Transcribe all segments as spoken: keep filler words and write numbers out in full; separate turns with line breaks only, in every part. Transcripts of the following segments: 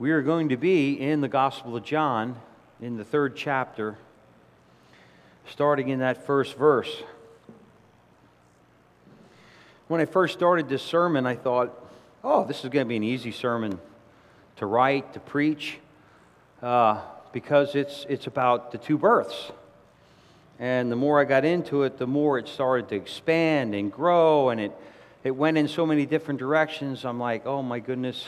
We are going to be in the Gospel of John in the third chapter, starting in that first verse. When I first started this sermon, I thought, oh, this is going to be an easy sermon to write, to preach, uh, because it's it's about the two births. And the more I got into it, the more it started to expand and grow, and it, it went in so many different directions. I'm like, oh my goodness.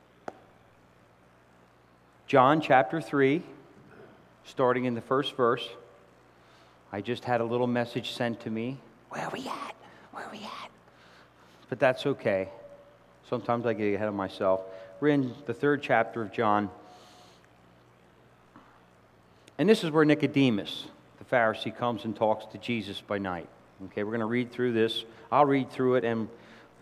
John chapter three, starting in the first verse. I just had a little message sent to me. Where are we at? Where are we at? But that's okay. Sometimes I get ahead of myself. We're in the third chapter of John. And this is where Nicodemus, the Pharisee, comes and talks to Jesus by night. Okay, we're going to read through this. I'll read through it and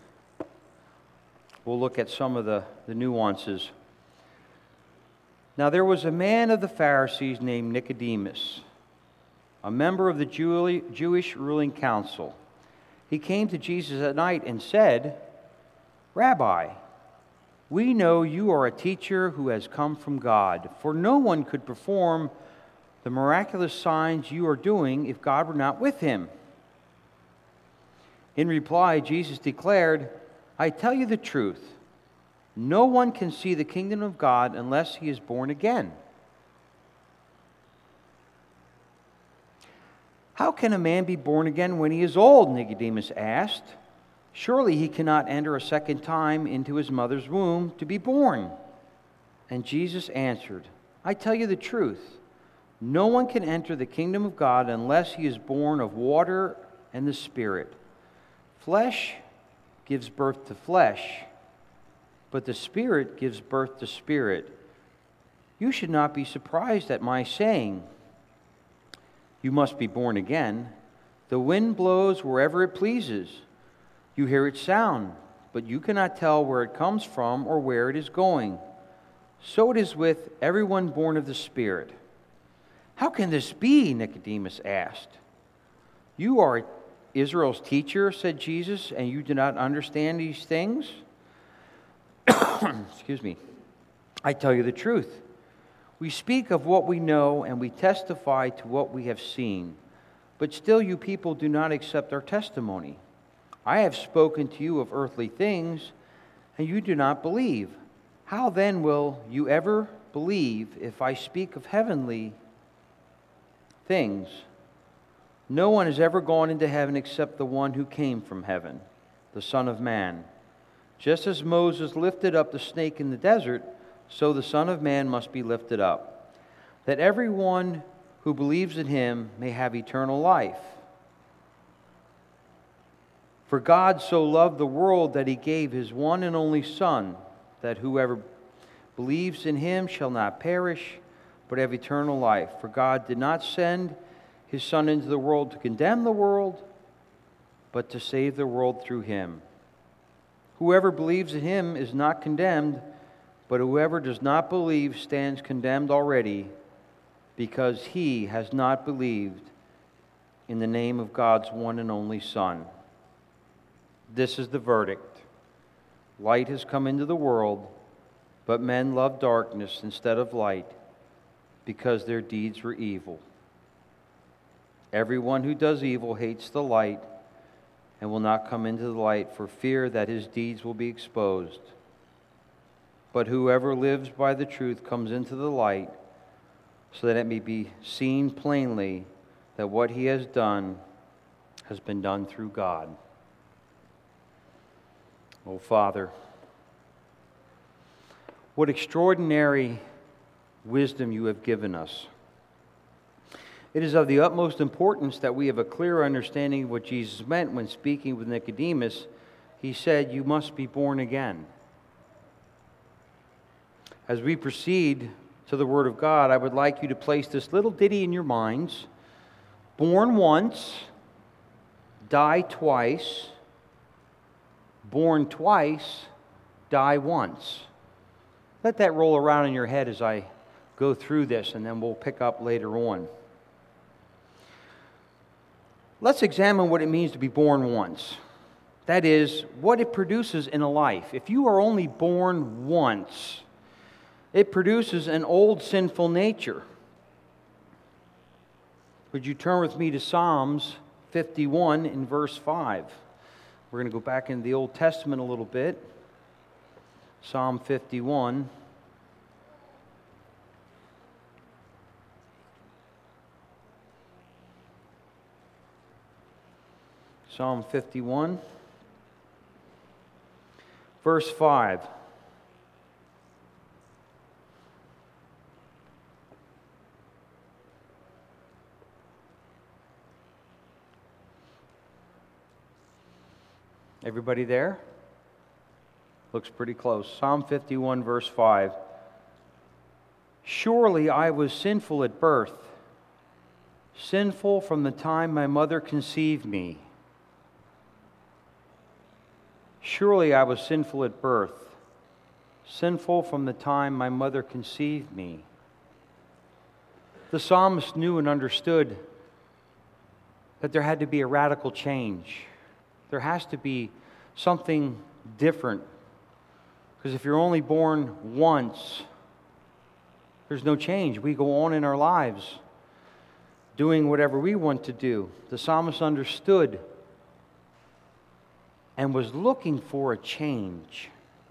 we'll look at some of the, the nuances. Now there was a man of the Pharisees named Nicodemus, a member of the Jew- Jewish ruling council. He came to Jesus at night and said, Rabbi, we know you are a teacher who has come from God, for no one could perform the miraculous signs you are doing if God were not with him. In reply, Jesus declared, I tell you the truth. No one can see the kingdom of God unless he is born again. How can a man be born again when he is old? Nicodemus asked. Surely he cannot enter a second time into his mother's womb to be born. And Jesus answered, I tell you the truth. No one can enter the kingdom of God unless he is born of water and the Spirit. Flesh gives birth to flesh, but the Spirit gives birth to spirit. You should not be surprised at my saying, you must be born again. The wind blows wherever it pleases. You hear its sound, but you cannot tell where it comes from or where it is going. So it is with everyone born of the Spirit. How can this be? Nicodemus asked. You are Israel's teacher, said Jesus, and you do not understand these things? Excuse me. I tell you the truth. We speak of what we know and we testify to what we have seen. But still you people do not accept our testimony. I have spoken to you of earthly things and you do not believe. How then will you ever believe if I speak of heavenly things? No one has ever gone into heaven except the one who came from heaven, the Son of Man. Just as Moses lifted up the snake in the desert, so the Son of Man must be lifted up, that everyone who believes in him may have eternal life. For God so loved the world that he gave his one and only Son, that whoever believes in him shall not perish, but have eternal life. For God did not send his Son into the world to condemn the world, but to save the world through him. Whoever believes in him is not condemned, but whoever does not believe stands condemned already, because he has not believed in the name of God's one and only Son. This is the verdict. Light has come into the world, but men love darkness instead of light, because their deeds were evil. Everyone who does evil hates the light and will not come into the light for fear that his deeds will be exposed. But whoever lives by the truth comes into the light, so that it may be seen plainly that what he has done has been done through God. Oh, Father, what extraordinary wisdom you have given us. It is of the utmost importance that we have a clear understanding of what Jesus meant when speaking with Nicodemus. He said, you must be born again. As we proceed to the Word of God, I would like you to place this little ditty in your minds. Born once, die twice. Born twice, die once. Let that roll around in your head as I go through this, and then we'll pick up later on. Let's examine what it means to be born once. That is, what it produces in a life. If you are only born once, It produces an old sinful nature. Would you turn with me to Psalms fifty-one in verse five? We're going to go back into the Old Testament a little bit. Psalm fifty-one. Psalm fifty-one, verse five. Everybody there? Looks pretty close. Psalm fifty-one, verse five. Surely I was sinful at birth, sinful from the time my mother conceived me. Surely I was sinful at birth, sinful from the time my mother conceived me. The psalmist knew and understood that there had to be a radical change. There has to be something different. Because if you're only born once, there's no change. We go on in our lives doing whatever we want to do. The psalmist understood and was looking for a change.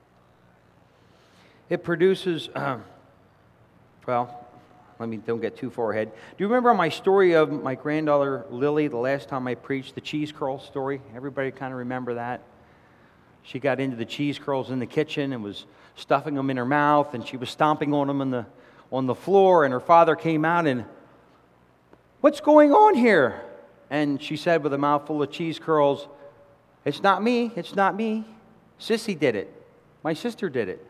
It produces, uh, well, let me don't get too far ahead. Do you remember my story of my granddaughter Lily, the last time I preached, the cheese curl story? Everybody kind of remember that? She got into the cheese curls in the kitchen and was stuffing them in her mouth, and she was stomping on them on the, on the floor, and her father came out and, "What's going on here?" And she said with a mouthful of cheese curls, "It's not me, it's not me. Sissy did it. My sister did it."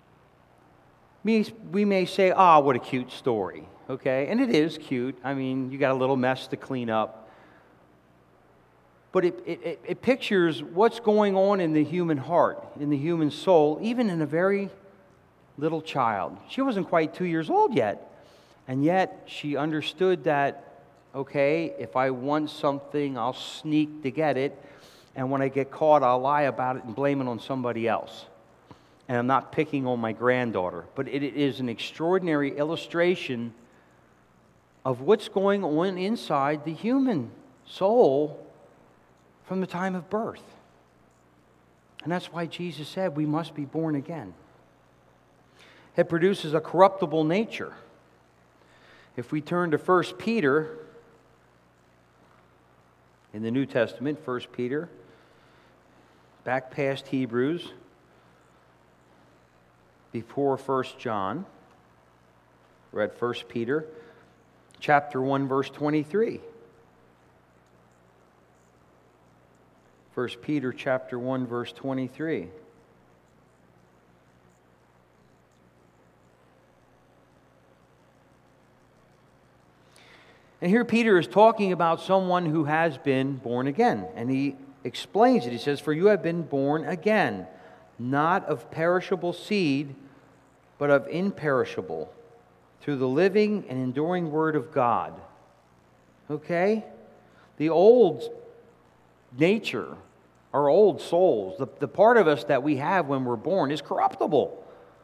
We may say, "Ah, what a cute story," okay? And it is cute. I mean, you got a little mess to clean up. But it, it, it pictures what's going on in the human heart, in the human soul, even in a very little child. She wasn't quite two years old yet. And yet, she understood that, okay, if I want something, I'll sneak to get it. And when I get caught, I'll lie about it and blame it on somebody else. And I'm not picking on my granddaughter. But it is an extraordinary illustration of what's going on inside the human soul from the time of birth. And that's why Jesus said we must be born again. It produces a corruptible nature. If we turn to First Peter in the New Testament, First Peter, back past Hebrews, before First John, we're at First Peter, chapter one, verse twenty-three. First Peter chapter one, verse twenty-three. And here Peter is talking about someone who has been born again. And he explains it. He says, "For you have been born again, not of perishable seed, but of imperishable, through the living and enduring Word of God." Okay? The old nature, our old souls, the, the part of us that we have when we're born is corruptible.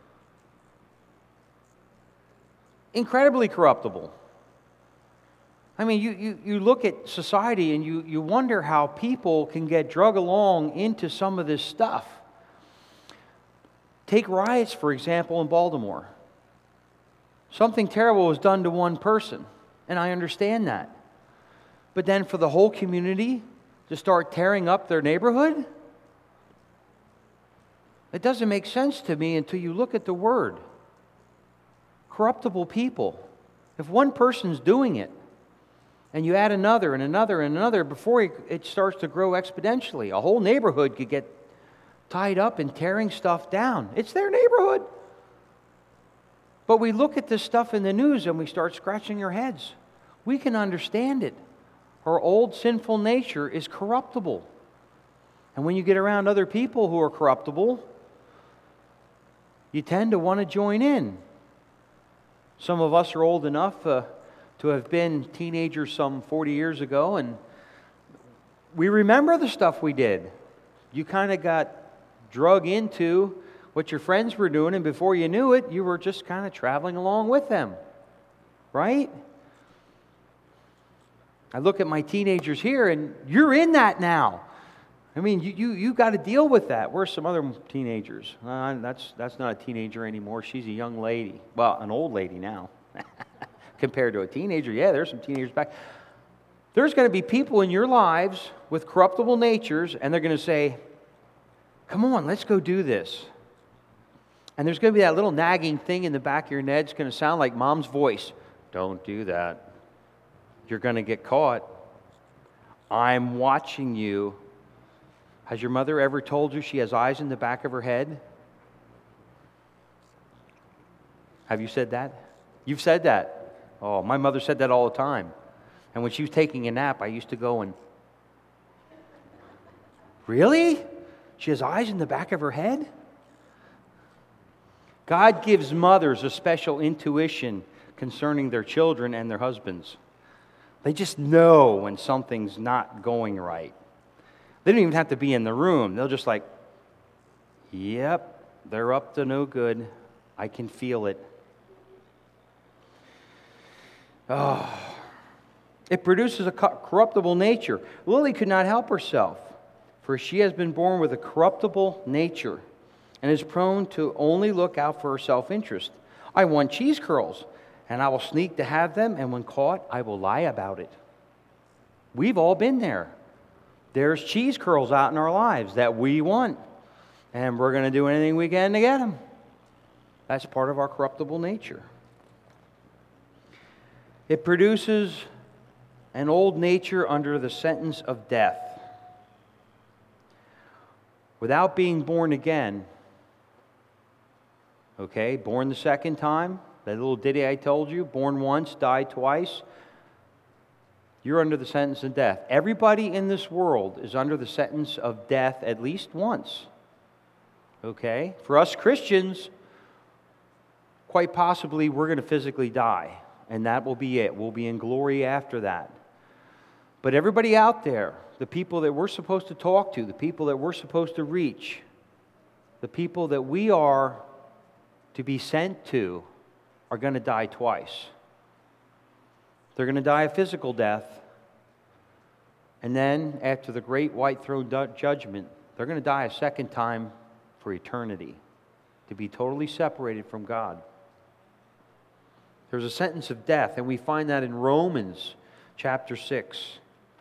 Incredibly corruptible. I mean, you, you, you look at society and you, you wonder how people can get drug along into some of this stuff. Take riots, for example, in Baltimore. Something terrible was done to one person, and I understand that. But then for the whole community to start tearing up their neighborhood? It doesn't make sense to me until you look at the Word. Corruptible people. If one person's doing it, and you add another and another and another, before it starts to grow exponentially, a whole neighborhood could get tied up in tearing stuff down. It's their neighborhood. But we look at this stuff in the news and we start scratching our heads. We can understand it. Our old sinful nature is corruptible. And when you get around other people who are corruptible, you tend to want to join in. Some of us are old enough uh, to have been teenagers some forty years ago, and we remember the stuff we did. You kind of got drug into what your friends were doing, and before you knew it, you were just kind of traveling along with them. Right? I look at my teenagers here, and you're in that now. I mean, you you you got to deal with that. Where's some other teenagers? Uh, that's that's not a teenager anymore. She's a young lady. Well, an old lady now. Compared to a teenager, yeah, there's some teenagers back. There's going to be people in your lives with corruptible natures, and they're going to say, come on, let's go do this. And there's going to be that little nagging thing in the back of your head. It's going to sound like mom's voice. Don't do that. You're going to get caught. I'm watching you. Has your mother ever told you she has eyes in the back of her head? Have you said that? You've said that. Oh, my mother said that all the time. And when she was taking a nap, I used to go and, really? She has eyes in the back of her head? God gives mothers a special intuition concerning their children and their husbands. They just know when something's not going right. They don't even have to be in the room. They'll just like, yep, they're up to no good. I can feel it. Oh. It produces a corruptible nature. Lily could not help herself, for she has been born with a corruptible nature and is prone to only look out for her self-interest. I want cheese curls, and I will sneak to have them, and when caught, I will lie about it. We've all been there. There's cheese curls out in our lives that we want, and we're going to do anything we can to get them. That's part of our corruptible nature. It produces an old nature under the sentence of death. Without being born again, okay, born the second time, that little ditty I told you, born once, died twice, you're under the sentence of death. Everybody in this world is under the sentence of death at least once. Okay? For us Christians, quite possibly we're going to physically die, and that will be it. We'll be in glory after that. But everybody out there, the people that we're supposed to talk to, the people that we're supposed to reach, the people that we are to be sent to, are going to die twice. They're going to die a physical death, and then after the great white throne judgment, they're going to die a second time for eternity, to be totally separated from God. There's a sentence of death, and we find that in Romans chapter six.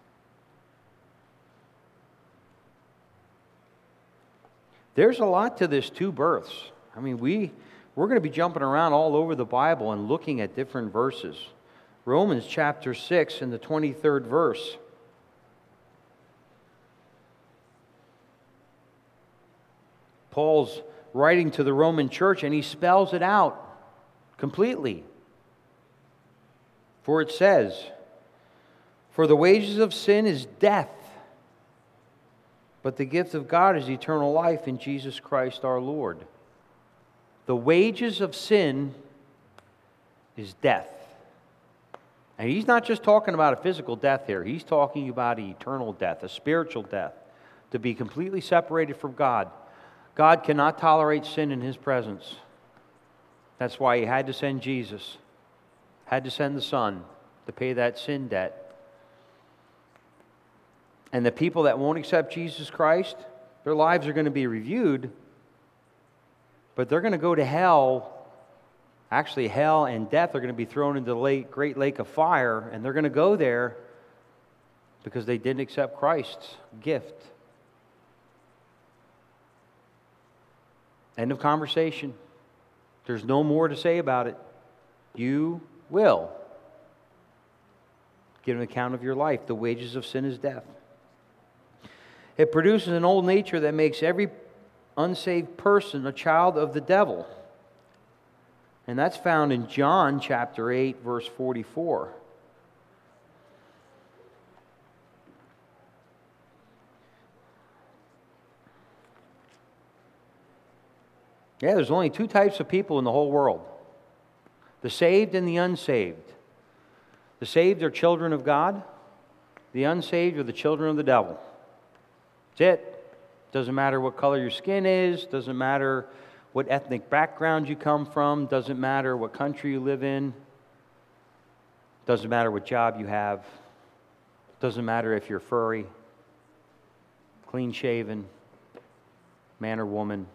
There's a lot to this two births. I mean, we, we're going to be jumping around all over the Bible and looking at different verses. Romans chapter six and the twenty-third verse. Paul's writing to the Roman church and he spells it out completely. For it says, "For the wages of sin is death, but the gift of God is eternal life in Jesus Christ our Lord." The wages of sin is death. And he's not just talking about a physical death here. He's talking about an eternal death, a spiritual death, to be completely separated from God. God cannot tolerate sin in His presence. That's why He had to send Jesus, had to send the Son to pay that sin debt. And the people that won't accept Jesus Christ, their lives are going to be reviewed, but they're going to go to hell. Actually, hell and death are going to be thrown into the lake, great lake of fire, and they're going to go there because they didn't accept Christ's gift. End of conversation. There's no more to say about it. You will give an account of your life. The wages of sin is death. It produces an old nature that makes every unsaved person a child of the devil. And that's found in John chapter eight, verse forty-four. Yeah, there's only two types of people in the whole world: the saved and the unsaved. The saved are children of God. The unsaved are the children of the devil. That's it. Doesn't matter what color your skin is. Doesn't matter what ethnic background you come from, doesn't matter what country you live in, doesn't matter what job you have, doesn't matter if you're furry, clean-shaven, man or woman.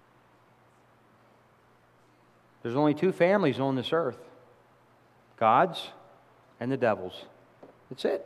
There's only two families on this earth, God's and the devil's. That's it.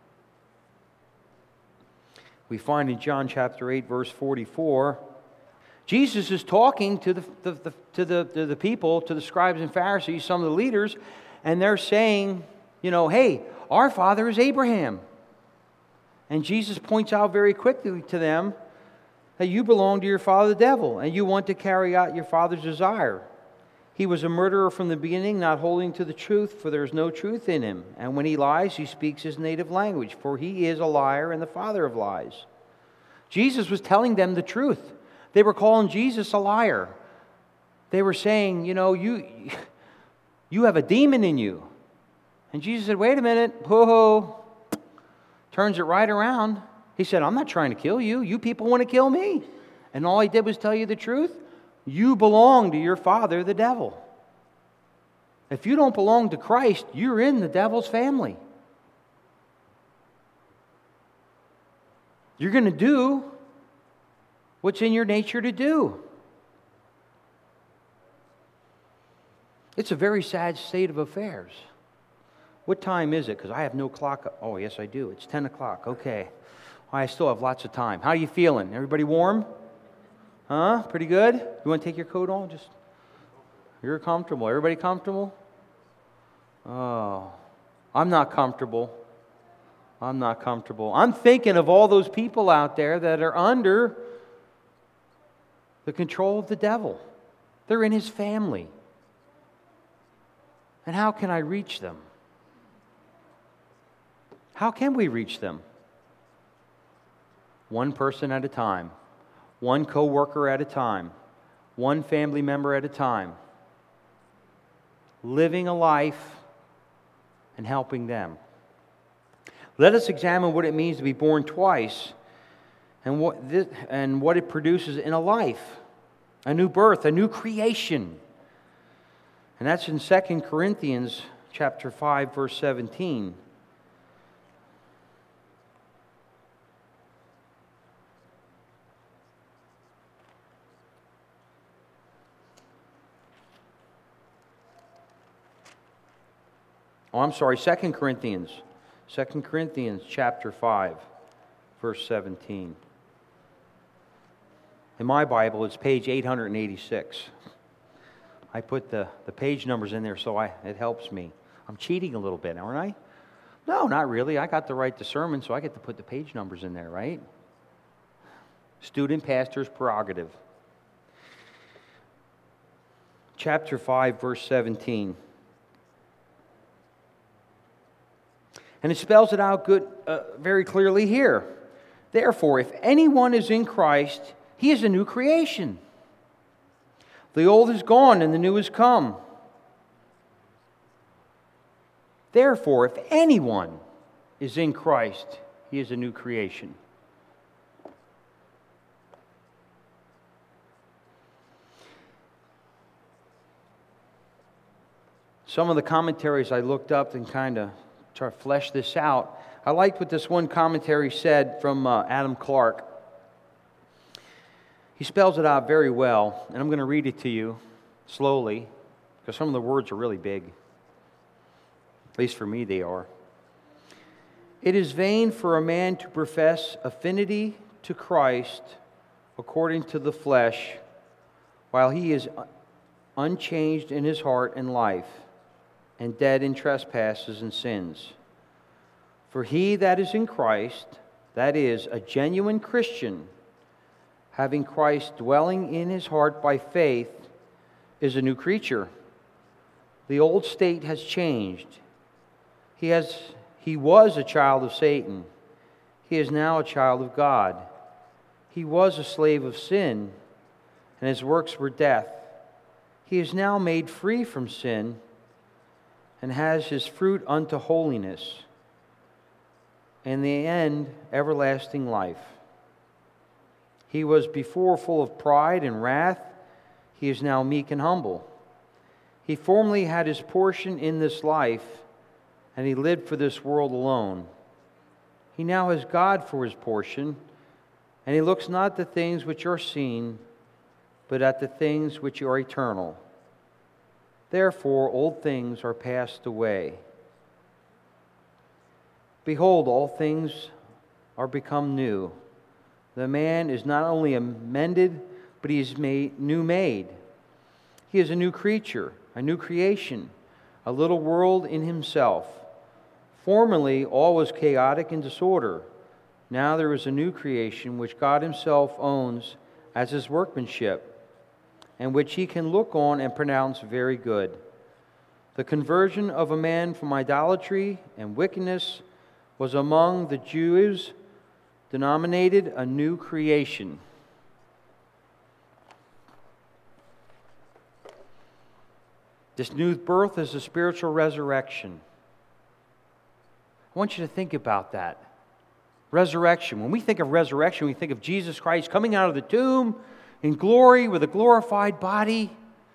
We find in John chapter eight, verse forty-four, Jesus is talking to the, the, the, to, the, to the people, to the scribes and Pharisees, some of the leaders, and they're saying, you know, hey, our father is Abraham. And Jesus points out very quickly to them that you belong to your father the devil, and you want to carry out your father's desire. He was a murderer from the beginning, not holding to the truth, for there is no truth in him. And when he lies, he speaks his native language, for he is a liar and the father of lies. Jesus was telling them the truth. They were calling Jesus a liar. They were saying, you know, you, you have a demon in you. And Jesus said, wait a minute, ho-ho. Turns it right around. He said, I'm not trying to kill you. You people want to kill me. And all I did was tell you the truth. You belong to your father, the devil. If you don't belong to Christ, you're in the devil's family. You're going to do what's in your nature to do. It's a very sad state of affairs. What time is it? Because I have no clock. Oh, yes, I do. It's ten o'clock. Okay. Well, I still have lots of time. How are you feeling? Everybody warm? Huh? Pretty good? You want to take your coat on? Just You're comfortable. Everybody comfortable? Oh, I'm not comfortable. I'm not comfortable. I'm thinking of all those people out there that are under the control of the devil. They're in his family. And how can I reach them? How can we reach them? One person at a time. One co-worker at a time. One family member at a time. Living a life and helping them. Let us examine what it means to be born twice and what this, and what it produces in a life. A new birth, a new creation. And that's in Second Corinthians chapter five, verse seventeen. Oh, I'm sorry, Second Corinthians. Second Corinthians chapter five, verse seventeen. In my Bible, it's page eight hundred eighty-six. I put the, the page numbers in there so I it helps me. I'm cheating a little bit, aren't I? No, not really. I got to write the sermon, so I get to put the page numbers in there, right? Student pastor's prerogative. Chapter five, verse seventeen. And it spells it out good, uh, very clearly here. Therefore, if anyone is in Christ, he is a new creation. The old is gone and the new has come. Therefore, if anyone is in Christ, he is a new creation. Some of the commentaries I looked up and kind of try to flesh this out. I liked what this one commentary said from uh, Adam Clark. He spells it out very well, and I'm going to read it to you slowly, because some of the words are really big. At least for me, they are. It is vain for a man to profess affinity to Christ according to the flesh, while he is unchanged in his heart and life, and dead in trespasses and sins. For he that is in Christ, that is, a genuine Christian, having Christ dwelling in his heart by faith, is a new creature. The old state has changed. He has, he was a child of Satan. He is now a child of God. He was a slave of sin, and his works were death. He is now made free from sin, and has his fruit unto holiness, and the end, everlasting life. He was before full of pride and wrath. he is now meek and humble. He formerly had his portion in this life, and he lived for this world alone. He now has God for his portion, and he looks not at the things which are seen, but at the things which are eternal. Therefore, old things are passed away. Behold, all things are become new. The man is not only amended, but he is made new made. He is a new creature, a new creation, a little world in himself. Formerly, all was chaotic and disorder. Now there is a new creation which God himself owns as his workmanship, and which he can look on and pronounce very good. The conversion of a man from idolatry and wickedness was among the Jews denominated a new creation. This new birth is a spiritual resurrection. I want you to think about that. Resurrection. When we think of resurrection, we think of Jesus Christ coming out of the tomb in glory with a glorified body.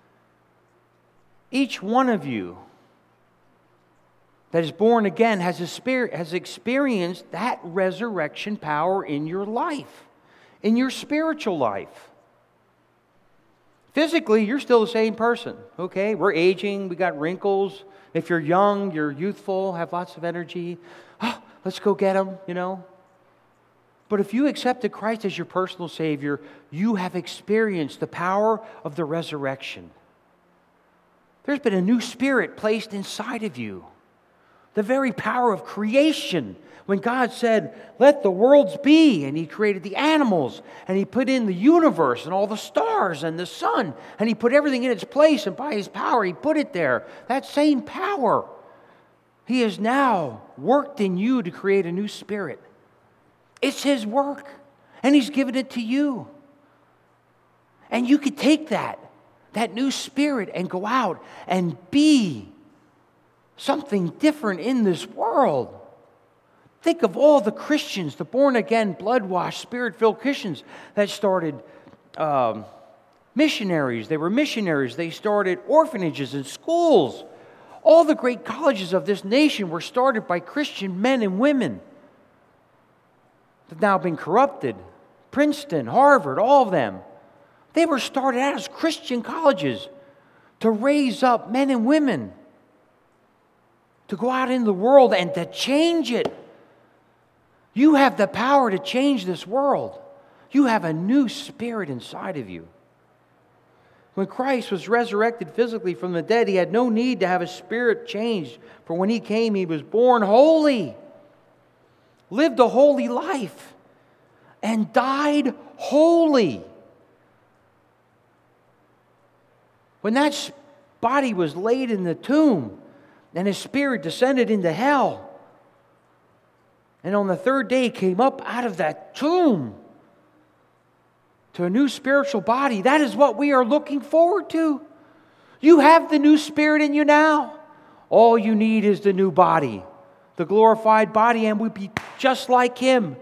Each one of you that is born again has, a spirit, has experienced that resurrection power in your life, in your spiritual life. Physically, you're still the same person, okay? We're aging, we got wrinkles. If you're young, you're youthful, have lots of energy. Oh, let's go get them, you know? But if you accepted Christ as your personal Savior, you have experienced the power of the resurrection. There's been a new spirit placed inside of you. The very power of creation. When God said, let the worlds be, and He created the animals, and He put in the universe and all the stars and the sun, and He put everything in its place, and by His power He put it there. That same power, He has now worked in you to create a new spirit. It's His work, and He's given it to you. And you could take that, that new spirit, and go out and be something different in this world. Think of all the Christians, the born-again, blood-washed, Spirit-filled Christians that started um, missionaries. They were missionaries. They started orphanages and schools. All the great colleges of this nation were started by Christian men and women. They've now been corrupted. Princeton, Harvard, all of them. They were started out as Christian colleges to raise up men and women to go out in the world and to change it. You have the power to change this world. You have a new spirit inside of you. When Christ was resurrected physically from the dead, He had no need to have His spirit changed. For when He came, He was born holy, lived a holy life, and died holy. When that body was laid in the tomb, and His spirit descended into hell, and on the third day came up out of that tomb to a new spiritual body. That is what we are looking forward to. You have the new spirit in you now. All you need is the new body, the glorified body, and we'd be just like Him.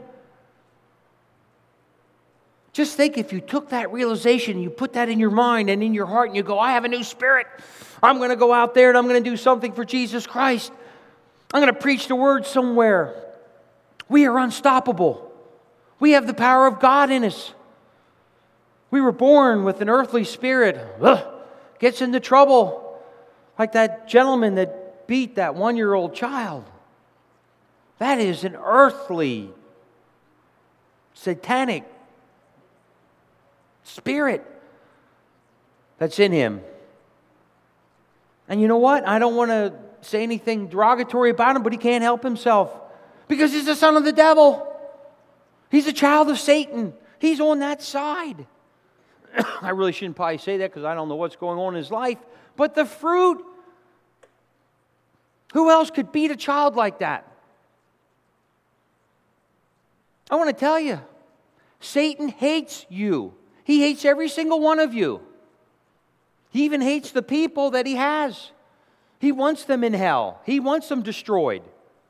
Just think if you took that realization, you put that in your mind and in your heart, and you go, I have a new spirit. I'm going to go out there and I'm going to do something for Jesus Christ. I'm going to preach the word somewhere. We are unstoppable. We have the power of God in us. We were born with an earthly spirit. Ugh, gets into trouble. Like that gentleman that beat that one-year-old child. That is an earthly, satanic spirit that's in him. And you know what? I don't want to say anything derogatory about him, but he can't help himself. Because he's the son of the devil. He's a child of Satan. He's on that side. I really shouldn't probably say that because I don't know what's going on in his life. But the fruit, who else could beat a child like that? I want to tell you, Satan hates you. He hates every single one of you. He even hates the people that he has. He wants them in hell. He wants them destroyed.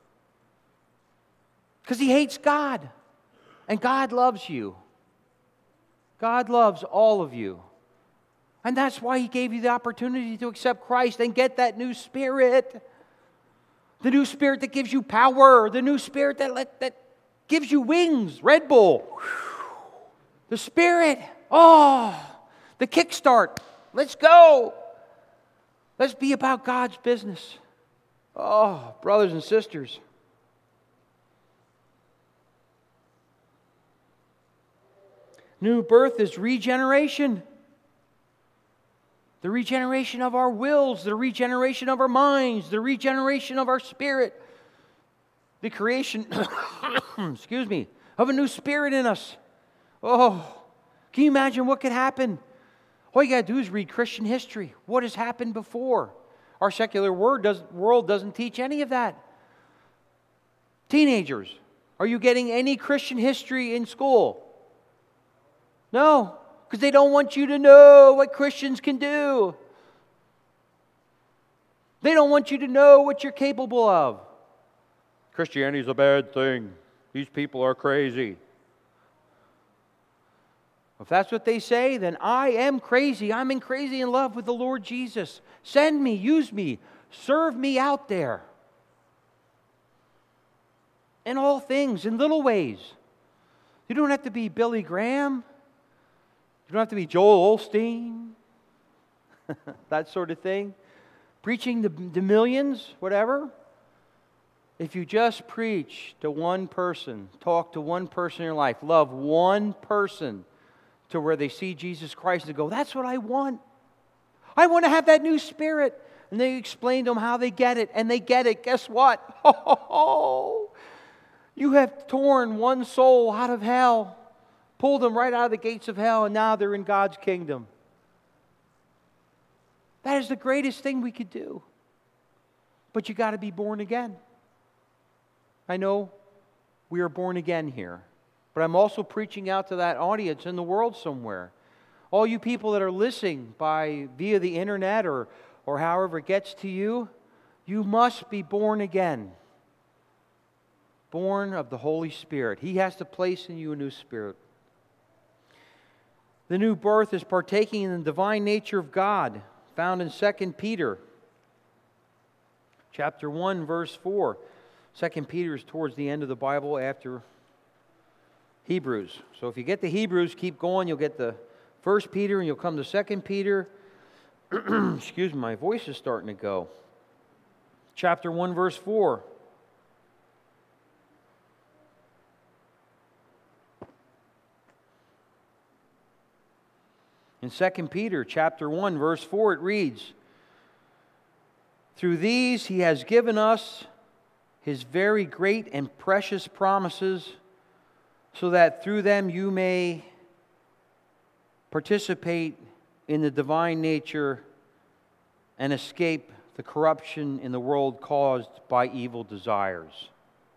Because he hates God. And God loves you. God loves all of you. And that's why He gave you the opportunity to accept Christ and get that new spirit. The new spirit that gives you power. The new spirit that, let, that gives you wings. Red Bull. The Spirit. Oh, the kickstart. Let's go. Let's be about God's business. Oh, brothers and sisters. New birth is regeneration. The regeneration of our wills, the regeneration of our minds, the regeneration of our spirit. The creation, excuse me, of a new spirit in us. Oh, can you imagine what could happen? All you got to do is read Christian history. What has happened before? Our secular world, does, world doesn't teach any of that. Teenagers, are you getting any Christian history in school? No, because they don't want you to know what Christians can do. They don't want you to know what you're capable of. Christianity is a bad thing. These people are crazy. If that's what they say, then I am crazy. I'm in crazy in love with the Lord Jesus. Send me, use me, serve me out there. In all things, in little ways. You don't have to be Billy Graham. You don't have to be Joel Osteen. That sort of thing. Preaching to, to millions, whatever. If you just preach to one person, talk to one person in your life, love one person to where they see Jesus Christ and go, that's what I want. I want to have that new spirit. And they explain to them how they get it, and they get it. Guess what? Oh, you have torn one soul out of hell, pulled them right out of the gates of hell, and now they're in God's kingdom. That is the greatest thing we could do. But you got to be born again. I know we are born again here, but I'm also preaching out to that audience in the world somewhere. All you people that are listening by via the internet or, or however it gets to you, you must be born again. Born of the Holy Spirit. He has to place in you a new spirit. The new birth is partaking in the divine nature of God, found in Second Peter chapter one, verse four. Second Peter is towards the end of the Bible after Hebrews. So if you get to Hebrews, keep going. You'll get to First Peter and you'll come to Second Peter. Excuse me, my voice is starting to go. Chapter one, verse four. In Second Peter chapter one, verse four, it reads, "Through these he has given us His very great and precious promises, so that through them you may participate in the divine nature and escape the corruption in the world caused by evil desires.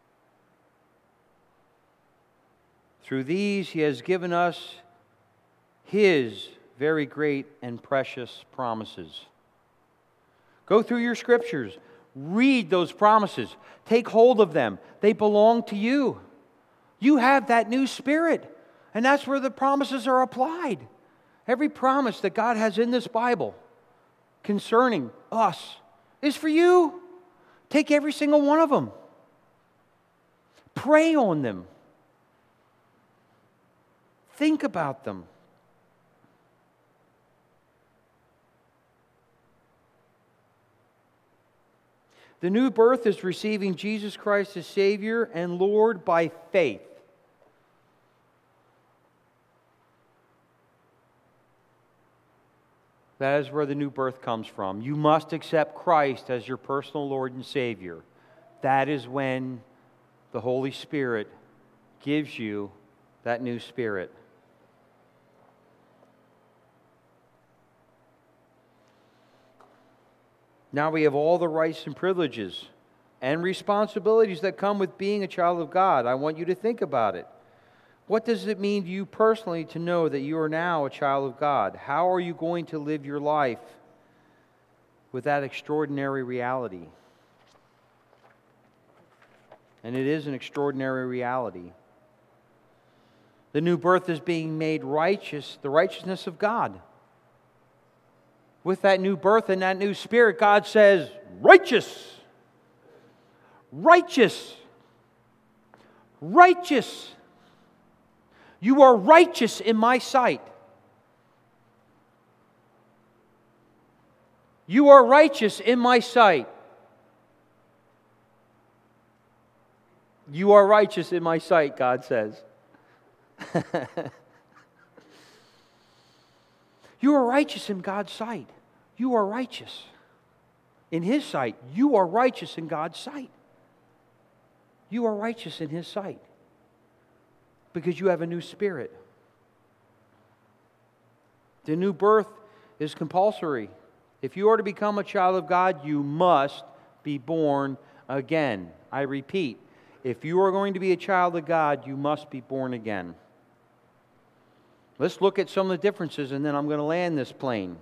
Through these He has given us His very great and precious promises." Go through your scriptures. Read those promises. Take hold of them. They belong to you. You have that new spirit. And that's where the promises are applied. Every promise that God has in this Bible concerning us is for you. Take every single one of them. Pray on them. Think about them. The new birth is receiving Jesus Christ as Savior and Lord by faith. That is where the new birth comes from. You must accept Christ as your personal Lord and Savior. That is when the Holy Spirit gives you that new spirit. Now we have all the rights and privileges and responsibilities that come with being a child of God. I want you to think about it. What does it mean to you personally to know that you are now a child of God? How are you going to live your life with that extraordinary reality? And it is an extraordinary reality. The new birth is being made righteous, the righteousness of God. with that new birth and that new spirit, God says, righteous, righteous, righteous. You are righteous in my sight. You are righteous in my sight. You are righteous in my sight, God says. You are righteous in God's sight. You are righteous in His sight. You are righteous in God's sight. You are righteous in His sight because you have a new spirit. The new birth is compulsory. If you are to become a child of God, you must be born again. I repeat, if you are going to be a child of God, you must be born again. Let's look at some of the differences, and then I'm going to land this plane.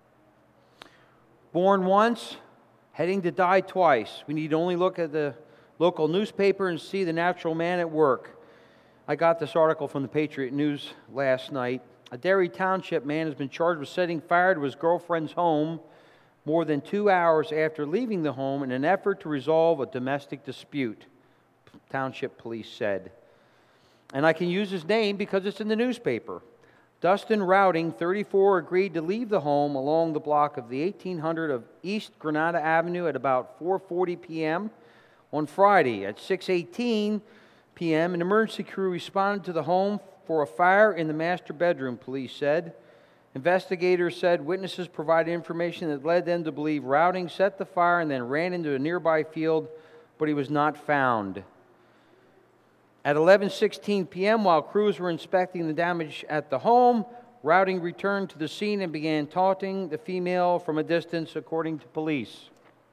Born once, heading to die twice. We need to only look at the local newspaper and see the natural man at work. I got this article from the Patriot News last night. A Derry Township man has been charged with setting fire to his girlfriend's home more than two hours after leaving the home in an effort to resolve a domestic dispute, Township police said. And I can use his name because it's in the newspaper. Dustin Routing, thirty-four, agreed to leave the home along the block of the eighteen hundred of East Granada Avenue at about four forty p.m. on Friday. At six eighteen p.m., an emergency crew responded to the home for a fire in the master bedroom, police said. Investigators said witnesses provided information that led them to believe Routing set the fire and then ran into a nearby field, but he was not found. At eleven sixteen p.m., while crews were inspecting the damage at the home, Routing returned to the scene and began taunting the female from a distance, according to police.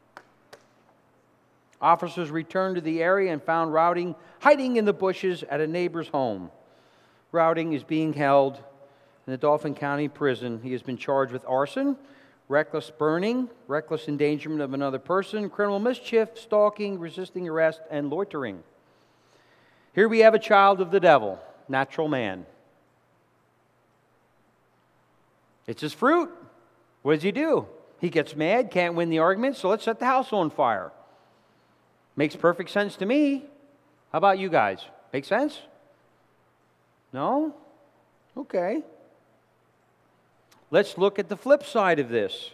Officers returned to the area and found Routing hiding in the bushes at a neighbor's home. Routing is being held in the Dauphin County Prison. He has been charged with arson, reckless burning, reckless endangerment of another person, criminal mischief, stalking, resisting arrest, and loitering. Here we have a child of the devil, natural man. It's his fruit. What does he do? He gets mad, can't win the argument, so let's set the house on fire. Makes perfect sense to me. How about you guys? Make sense? No? Okay. Let's look at the flip side of this.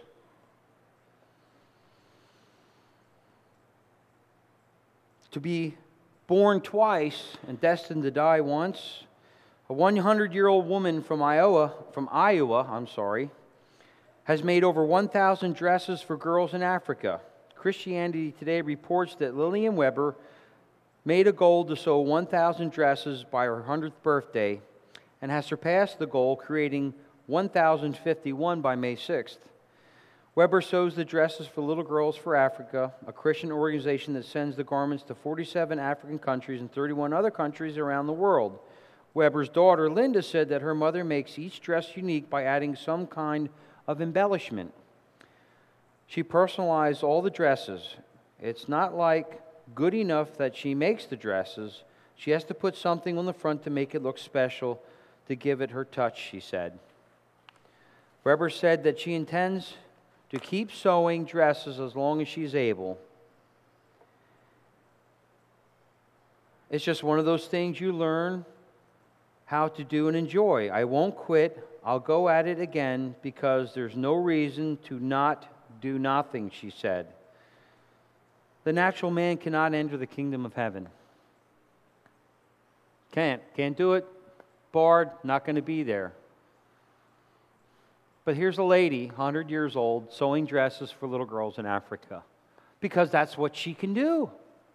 To be born twice and destined to die once, a one hundred year old woman from Iowa, from Iowa, I'm sorry, has made over one thousand dresses for girls in Africa. Christianity Today reports that Lillian Weber made a goal to sew one thousand dresses by her one hundredth birthday and has surpassed the goal, creating one thousand fifty-one by May sixth. Weber sews the dresses for Little Girls for Africa, a Christian organization that sends the garments to forty-seven African countries and thirty-one other countries around the world. Weber's daughter, Linda, said that her mother makes each dress unique by adding some kind of embellishment. She personalized all the dresses. It's not like good enough that she makes the dresses. She has to put something on the front to make it look special, to give it her touch, she said. Weber said that she intends to keep sewing dresses as long as she's able. It's just one of those things you learn how to do and enjoy. I won't quit. I'll go at it again because there's no reason to not do nothing, she said. The natural man cannot enter the kingdom of heaven. Can't. Can't do it. Barred. Not going to be there. But here's a lady, one hundred years old, sewing dresses for little girls in Africa because that's what she can do.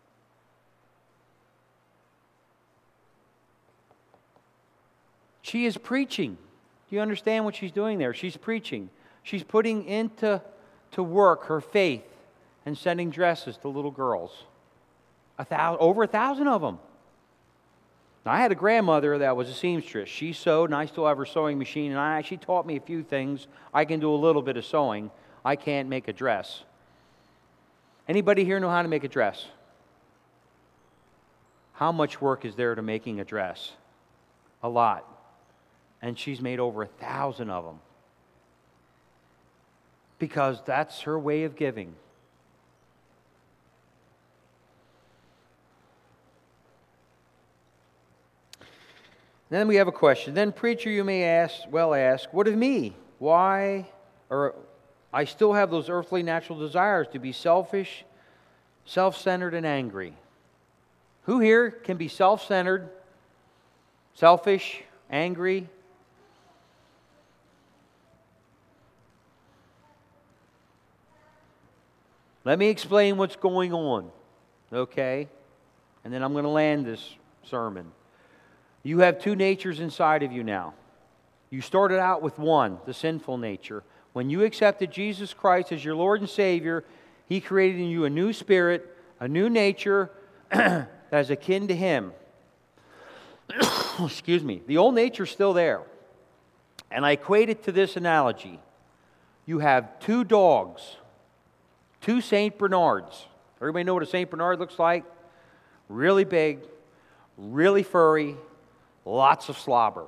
She is preaching. Do you understand what she's doing there? She's preaching. She's putting into to work her faith and sending dresses to little girls. A thousand, over a thousand of them. Now, I had a grandmother that was a seamstress. She sewed, and I still have her sewing machine, and I, she taught me a few things. I can do a little bit of sewing. I can't make a dress. Anybody here know how to make a dress? How much work is there to making a dress? A lot. And she's made over a thousand of them. because that's her way of giving. Then we have a question. Then, preacher, you may ask, well ask, what of me? Why, or I still have those earthly natural desires to be selfish, self-centered, and angry. Who here can be self-centered, selfish, angry? Let me explain what's going on, okay? And then I'm going to land this sermon. You have two natures inside of you now. You started out with one, the sinful nature. When you accepted Jesus Christ as your Lord and Savior, He created in you a new spirit, a new nature that is akin to Him. Excuse me. The old nature's still there. And I equate it to this analogy. You have two dogs, two Saint Bernards. Everybody know what a Saint Bernard looks like? Really big, really furry, lots of slobber.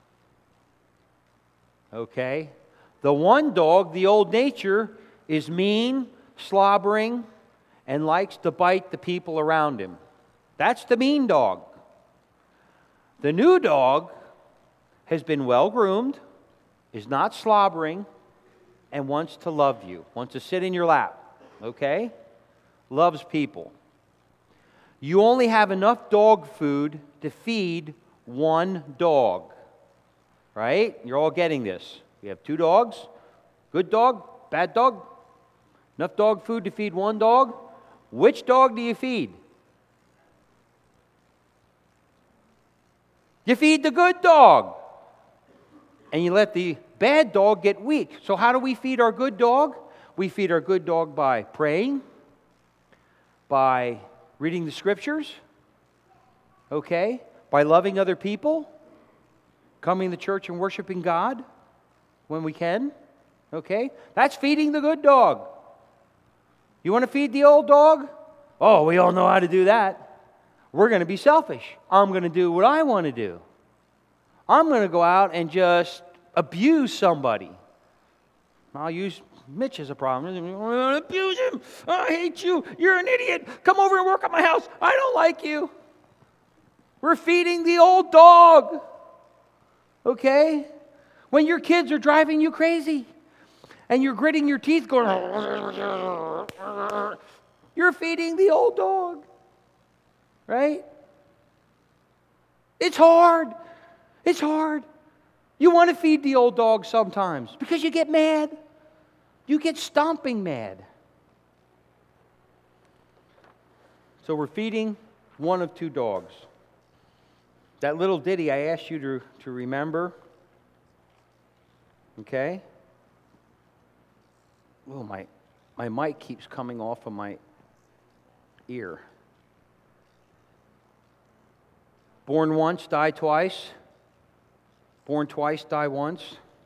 Okay? The one dog, the old nature, is mean, slobbering, and likes to bite the people around him. That's the mean dog. The new dog has been well groomed, is not slobbering, and wants to love you, wants to sit in your lap. Okay? Loves people. You only have enough dog food to feed one dog. Right? You're all getting this. You have two dogs. Good dog, bad dog. Enough dog food to feed one dog. Which dog do you feed? You feed the good dog. And you let the bad dog get weak. So how do we feed our good dog? We feed our good dog by praying, by reading the Scriptures, okay? By loving other people, coming to church and worshiping God when we can, okay? That's feeding the good dog. You want to feed the old dog? Oh, we all know how to do that. We're going to be selfish. I'm going to do what I want to do. I'm going to go out and just abuse somebody. I'll use Mitch as a problem. I'm going to abuse him. I hate you. You're an idiot. Come over and work at my house. I don't like you. We're feeding the old dog. Okay? When your kids are driving you crazy and you're gritting your teeth going, you're feeding the old dog. Right? It's hard. It's hard. You want to feed the old dog sometimes because you get mad. You get stomping mad. So we're feeding one of two dogs. That little ditty I asked you to, to remember. Okay? Oh, my, my mic keeps coming off of my ear. Born once, die twice. Born twice, die once.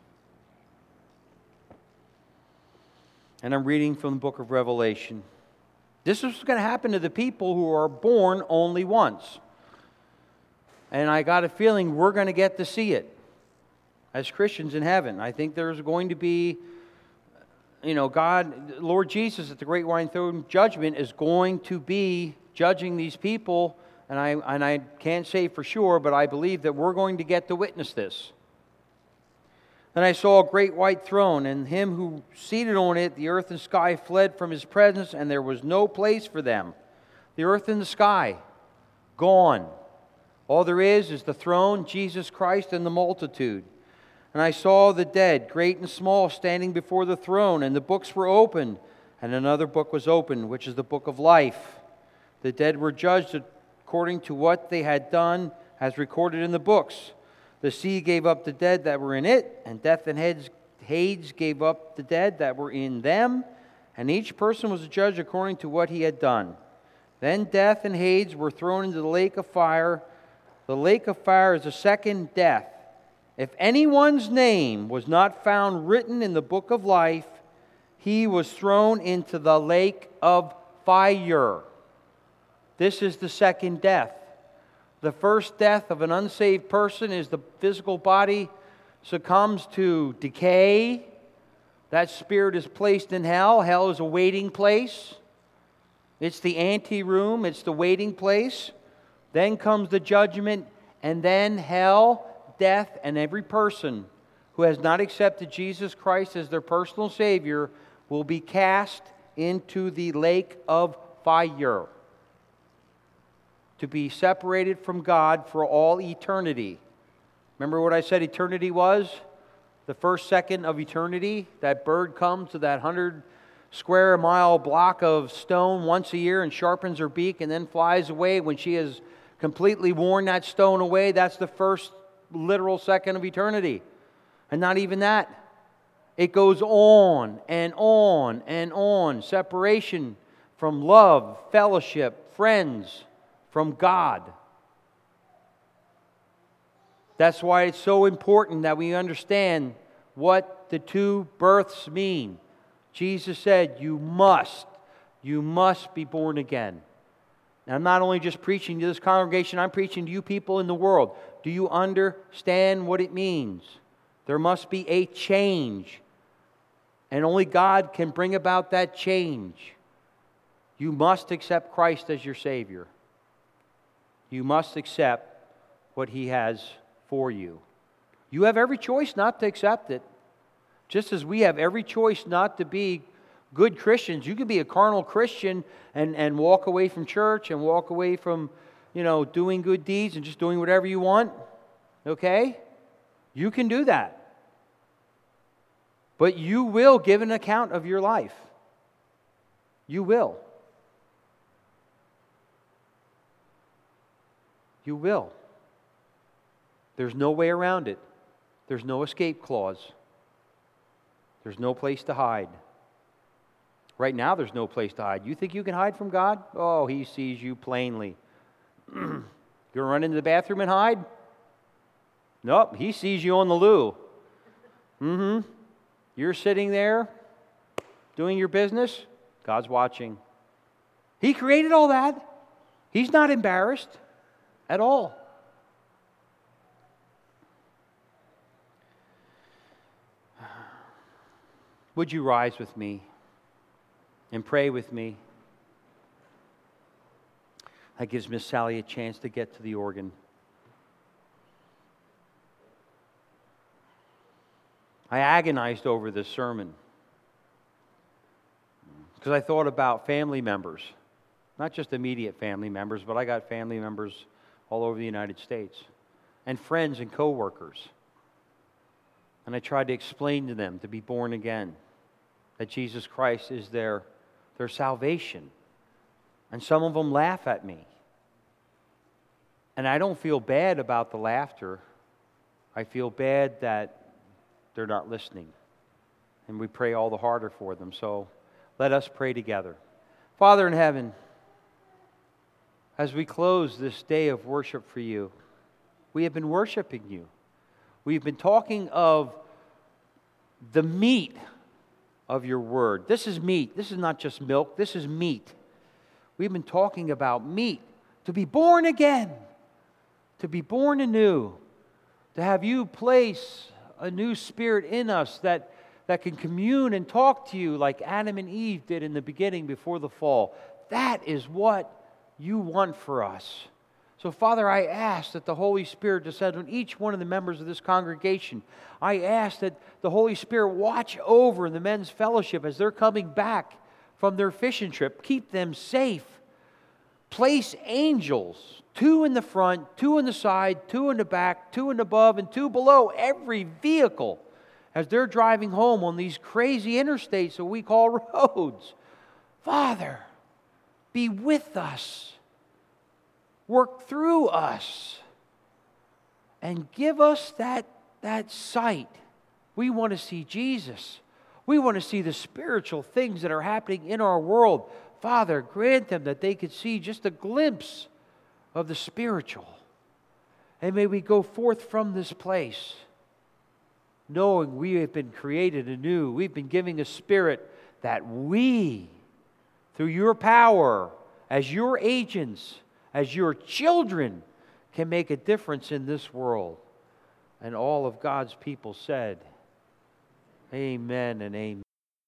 And I'm reading from the book of Revelation. This is what's going to happen to the people who are born only once. And I got a feeling we're going to get to see it as Christians in heaven. I think there's going to be, you know, God, Lord Jesus at the great white throne judgment is going to be judging these people. And I, and I can't say for sure, but I believe that we're going to get to witness this. Then I saw a great white throne, and him who seated on it, the earth and sky fled from his presence, and there was no place for them. The earth and the sky, gone. All there is is the throne, Jesus Christ, and the multitude. And I saw the dead, great and small, standing before the throne, and the books were opened, and another book was opened, which is the book of life. The dead were judged according to what they had done, as recorded in the books. The sea gave up the dead that were in it, and death and Hades gave up the dead that were in them, and each person was judged according to what he had done. Then death and Hades were thrown into the lake of fire. The lake of fire is the second death. If anyone's name was not found written in the book of life, he was thrown into the lake of fire. This is the second death. The first death of an unsaved person is the physical body succumbs to decay, That spirit is placed in hell. Hell is a waiting place. It's the anteroom. It's the waiting place. Then comes the judgment, and then hell, death, and every person who has not accepted Jesus Christ as their personal Savior will be cast into the lake of fire to be separated from God for all eternity. Remember what I said eternity was? The first second of eternity. That bird comes to that hundred square mile block of stone once a year and sharpens her beak and then flies away. When she has completely worn that stone away, that's the first literal second of eternity. And not even that. It goes on and on and on. Separation from love, fellowship, friends, from God. That's why it's so important that we understand what the two births mean. Jesus said, you must, you must be born again. Now, I'm not only just preaching to this congregation, I'm preaching to you people in the world. Do you understand what it means? There must be a change. And only God can bring about that change. You must accept Christ as your Savior. You must accept what He has for you. You have every choice not to accept it. Just as we have every choice not to be good Christians. You can be a carnal Christian and, and walk away from church and walk away from, you know, doing good deeds and just doing whatever you want. Okay? You can do that. But you will give an account of your life. You will. You will. There's no way around it. There's no escape clause. There's no place to hide. Right now, there's no place to hide. You think you can hide from God? Oh, He sees you plainly. You're going to run into the bathroom and hide? Nope, He sees you on the loo. Mm-hmm. You're sitting there doing your business. God's watching. He created all that. He's not embarrassed at all. Would you rise with me and pray with me? That gives Miss Sally a chance to get to the organ. I agonized over this sermon because I thought about family members, not just immediate family members, but I got family members all over the United States, and friends and co-workers. And I tried to explain to them to be born again, that Jesus Christ is their, their salvation. And some of them laugh at me. And I don't feel bad about the laughter. I feel bad that they're not listening. And we pray all the harder for them. So let us pray together. Father in heaven, as we close this day of worship for you, we have been worshiping you. We've been talking of the meat of your word. This is meat. This is not just milk. This is meat. We've been talking about meat. To be born again. To be born anew. To have you place a new spirit in us that, that can commune and talk to you like Adam and Eve did in the beginning before the fall. That is what you want for us. So, Father, I ask that the Holy Spirit descend on each one of the members of this congregation. I ask that the Holy Spirit watch over the men's fellowship as they're coming back from their fishing trip. Keep them safe. Place angels, two in the front, two in the side, two in the back, two in above, and two below every vehicle as they're driving home on these crazy interstates that we call roads. Father, be with us. Work through us and give us that, that sight. We want to see Jesus. We want to see the spiritual things that are happening in our world. Father, grant them that they could see just a glimpse of the spiritual. And may we go forth from this place knowing we have been created anew. We've been given a spirit that we, through your power, as your agents, as your children, can make a difference in this world. And all of God's people said, Amen and amen.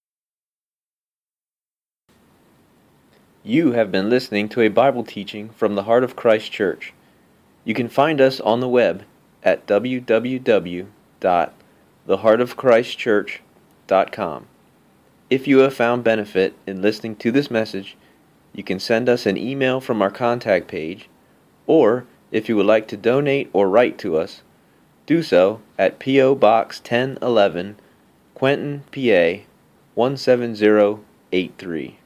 You have been listening to a Bible teaching from the Heart of Christ Church. You can find us on the web at w w w dot the heart of christ church dot com. If you have found benefit in listening to this message, you can send us an email from our contact page, or if you would like to donate or write to us, do so at P O Box ten eleven, Quentin, P A one seven zero eight three.